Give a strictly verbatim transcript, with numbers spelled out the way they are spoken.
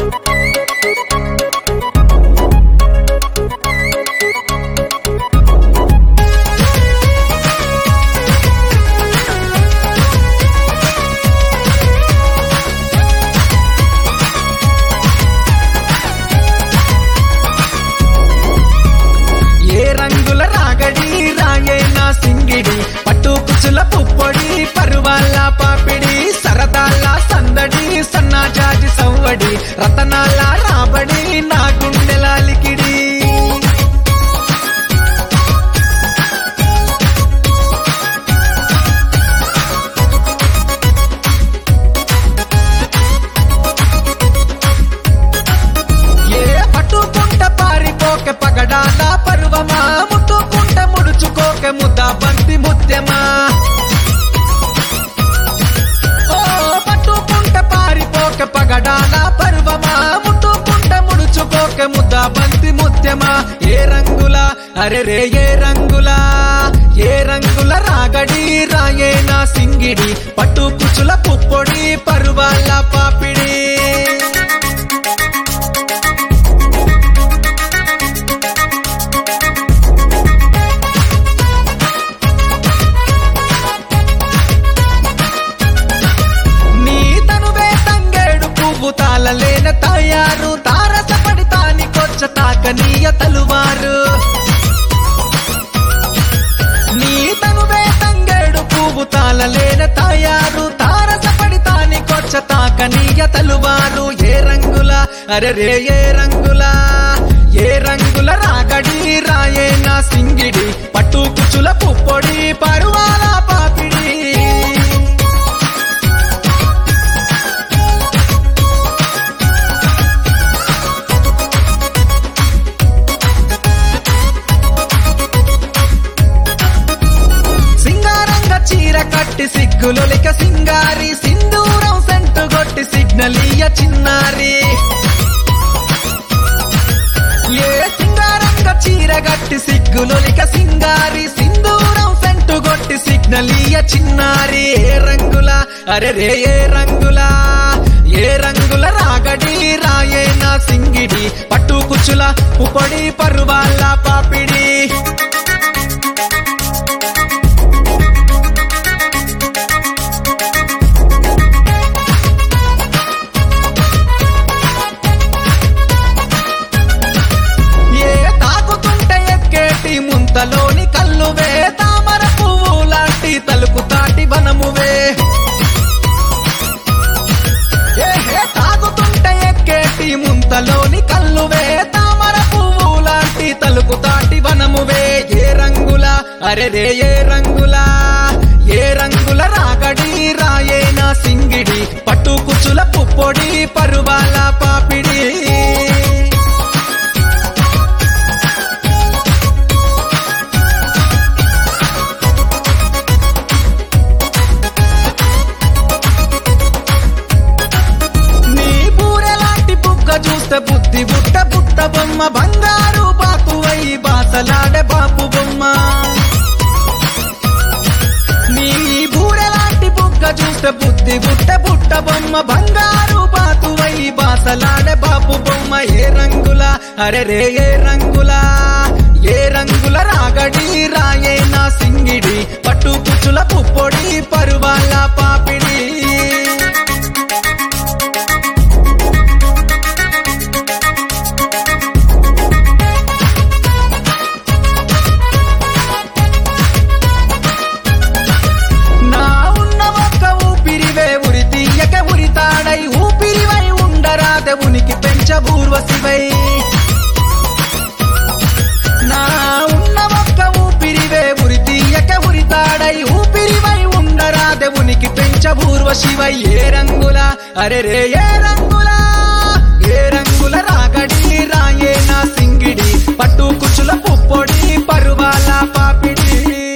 సింగిడి పట్టు కుచుల పుప్పొడి పరువాల పాపిడి సరదాల సందడి సన్నాజాజి సవ్వడి రతనాల రాబడి నా గుండెల లికిడి ఏ పట్టుకుంట పారిపోక పగడాల పరువమా ముట్టుకుంట ముడుచుకోక ముద్దా బంతి ముత్యమా ఓ పట్టుకుంట పారిపోక పగడాల పరువమా ముట్టుకుంట ముడుచుకోక ముద్దా బంతి ముత్యమా ఏ రంగుల అరే రే ఏ రంగుల ఏ రంగుల రాగడి రాయే నా సింగిడి పట్టు కుచుల పుప్పొడి పరువాల పాపిడి తాళలేన తయారు తారసపడి తానికొచ్చ తాకనీయ తలువారు నీ తనువే తంగేడు పువ్వు తాళలేన తయారు తారసపడి తానికొచ్చ తాకనీయ తలువారు ఏ రంగుల అరే రే ఏ రంగుల ఏ రంగుల రాగడి రాయే నా సింగిడి పట్టు కుచుల పుప్పొడి పరువాల పాపిడి చీర కట్టి సిగ్గులొలిక సింగారి సింధూరం సెంటు గొట్టి సిగ్నలియ చిన్నారి ఏ సింగారంగ చీర గట్టి సిగ్గులొలిక సింగారి సింధూరం సెంటు గొట్టి సిగ్నలియ చిన్నారి ఏ రంగుల అరే రే ఏ రంగుల ఏ రంగుల రాగడి రాయే నా సింగిడి పట్టు కుచుల పుప్పొడి పరువాల పాపిడి ముంతలోని కల్లువే తామర పువ్వు లాంటి తలుపు తాటి వనమువే ఏ తాగుతుంటే ఎక్కేటి ముంతలోని కల్లువే తామర పువ్వు లాంటి తలుపు తాటి వనమువే ఏ రంగుల అరే రే ఏ రంగుల ఏ రంగుల రాగడి రాయే నా సింగిడి పట్టు కుచుల పుప్పొడి పరువాల పాపిడి చూస్తే బుద్ధి బుట్ట బుట్ట బొమ్మ బంగారు బాపువై బాసలాడే బాపు బొమ్మ నీ బూరెలాంటి బుగ్గ చూస్తే బుద్ధి బుట్ట బుట్ట బొమ్మ బంగారు బాతువై బాసలాడే బాపు బొమ్మ ఏ రంగుల అరే రే ఏ రంగుల ఏ రంగుల రాగడి రాయే నా సింగిడి పట్టు కుచుల పుప్పొడి పరువాల పాపిడి ఊపిరివై ఉండరాదే ఉనికి పెంచబూర్వశివై నా ఉన్న ఒక్క ఊపిరివే ఉరి తీయక ఉరితాడై ఊపిరివై ఉండరాదే ఉనికి పెంచబూర్వశివై ఏ రంగుల అరే రే ఏ రంగుల ఏ రంగుల రాగడి రాయే నా సింగిడి పట్టు కుచుల పుప్పొడి పరువాల పాపిడి